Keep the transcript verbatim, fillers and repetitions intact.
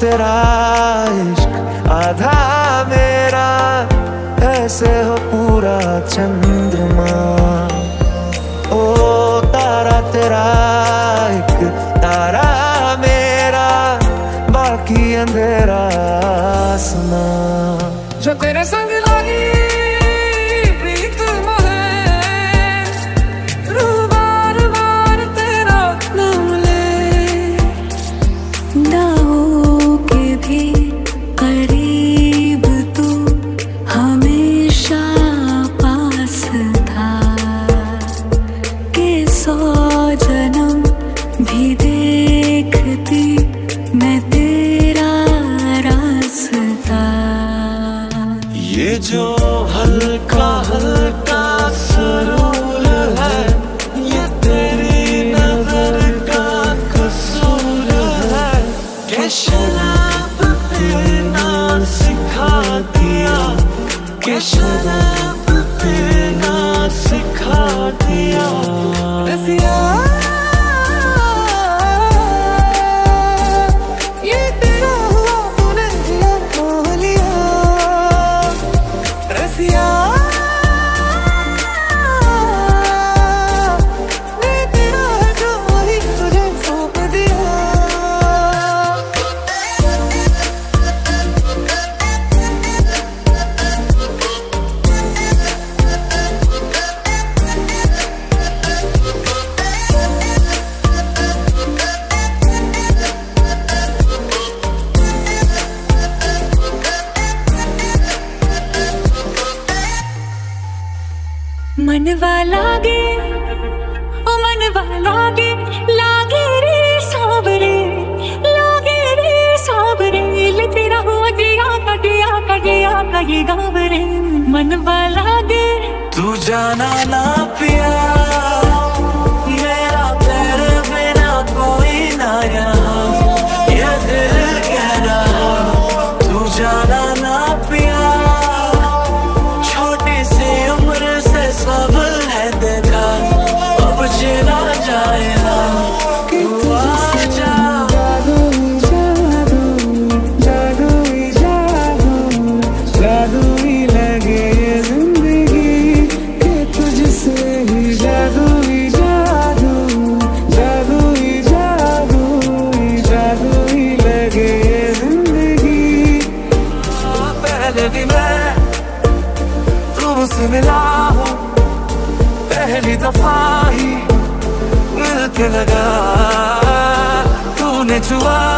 तेरा इश्क आधा मेरा, ऐसे हो पूरा चंद्रमा। ओ तारा तेरा एक तारा मेरा, बाकी अंधेरा आसमां। जो तेरे संग लगी प्रीत मोहे, रू बार बार तेरा नाम ले। ना हो के भी करीब तू हमेशा पास था, के सौ जन्म भी देखती मैं तेरा रास्ता। ये जो हल्का हल्का सुरूर है, ये तेरी नजर का कसूर है। के शराब पीना सिखा दिया, के शराब पीना सिखा दिया। रसिया ये तेरा हुआ तूने मोह लिया। रसिया ये तेरा है जो वही तुझे सौंप दिया। मनवा लागे ओ मनवा लागे, लागे रे सावरे, लागे रे सावरे। ले तेरा हुआ जिया का जिया का जिया का ये गाँव रे। मनवा लागे तू जाना ना पिया, मेरा तेरे बिना कोई ना यहाँ। ये दिल कह रहा तू जाना ना पिया, छोटी सी उम्र से सब है देखा, अब चला जाएगा। तू आजा जादू जादू जादू जादू ही लगे ये जिंदगी के तुझसे ही। जादू ही जादू जादू ही जादू जादू ही लगे ये जिंदगी। पहले भी मैं तुमसे मिला हूँ, पहली दफा ही मिलके लगा, तूने छुआ